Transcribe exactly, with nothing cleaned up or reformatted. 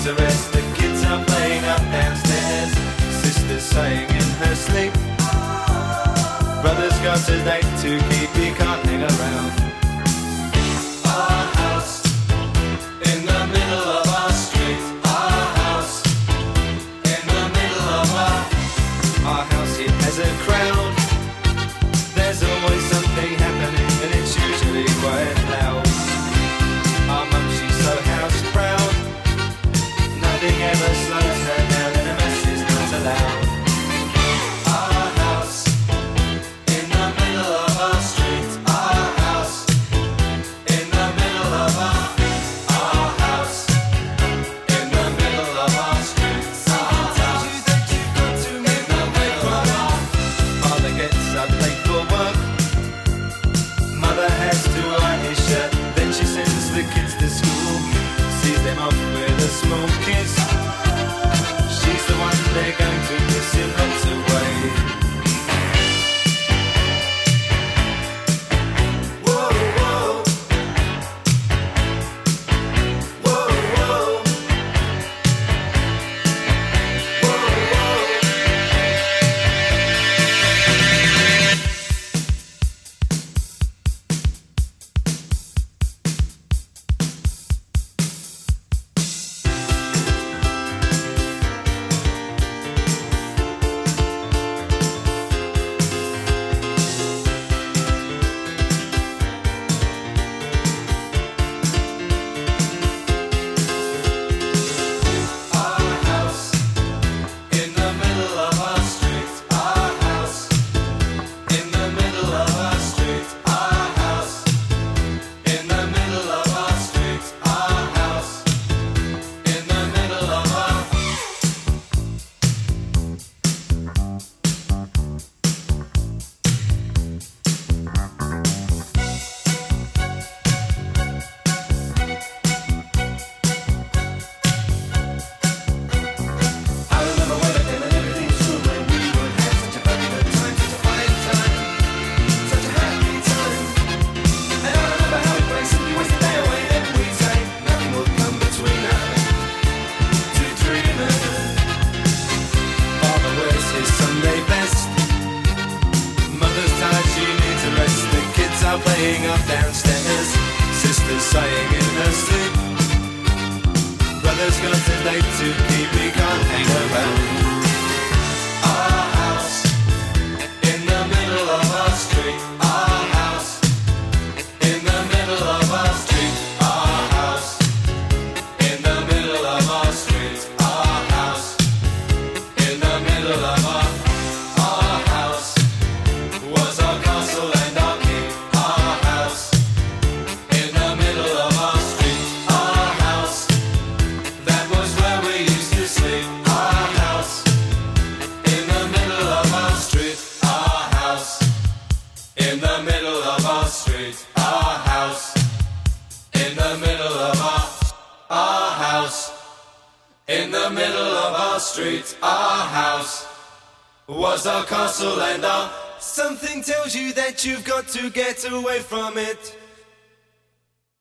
to rest. The kids are playing up downstairs. Sister's saying in her sleep, brother's got a date to keep, he can't hang around. Our house in the middle of our street. Our house in the middle of our Our house, it has a crowd. There's always something happening and it's usually quite loud. Our mum, she's so house proud. Nothing ever slows her down and a mess is not allowed. Our house in the middle of our street. Our house in the middle of our Our house in the middle of our street. Our house that you've got to in the middle of our Father gets up late for work. Mother has to iron his shirt. Then she sends the kids to school, sees them off with a small kiss. She's the one they're going to miss in lots of ways. Whoa, whoa. Whoa, whoa. Whoa, whoa. Our house in the middle of our street. Our house in the middle of our street. Our house in the middle of our street. Our house in the middle of our I remember when back then and everything's true when we would have such a very good time, such a fine time, such a happy time. And I remember how we played simply waste the day away every time. Nothing would come between us two dreamers. Father wears his Sunday best. Mother's tired, she needs a rest. The kids are playing up downstairs. Sister's sighing in her sleep. Brother's got a date to keep, he can't hang around. Our house in the middle of our street. Our house in the middle of our street. Our house in the middle of our street. Our house in the middle of our Our house was our castle and our king. Our house in the middle of our street. Our house, that was where we used to sleep. Our house in the middle of our street. Our house in the middle of our street. Our house in the middle of our Our house in the middle of our street. Our house was our castle and our Something tells you that you've got to get away from it.